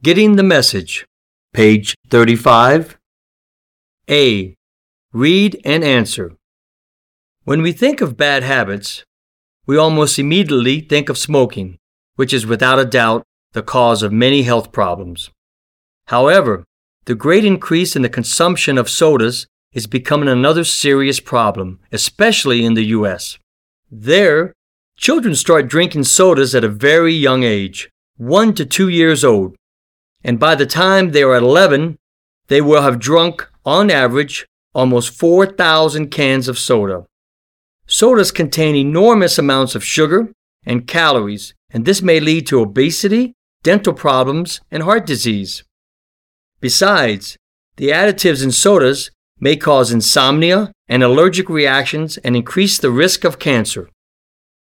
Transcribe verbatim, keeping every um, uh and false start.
Getting the message. Page thirty-five. A. Read and answer. When we think of bad habits, we almost immediately think of smoking, which is without a doubt the cause of many health problems. However, the great increase in the consumption of sodas is becoming another serious problem, especially in the U S. There, children start drinking sodas at a very young age, one to two years old, and by the time they are eleven, they will have drunk, on average, almost four thousand cans of soda. Sodas contain enormous amounts of sugar and calories, and this may lead to obesity, dental problems, and heart disease. Besides, the additives in sodas may cause insomnia and allergic reactions and increase the risk of cancer.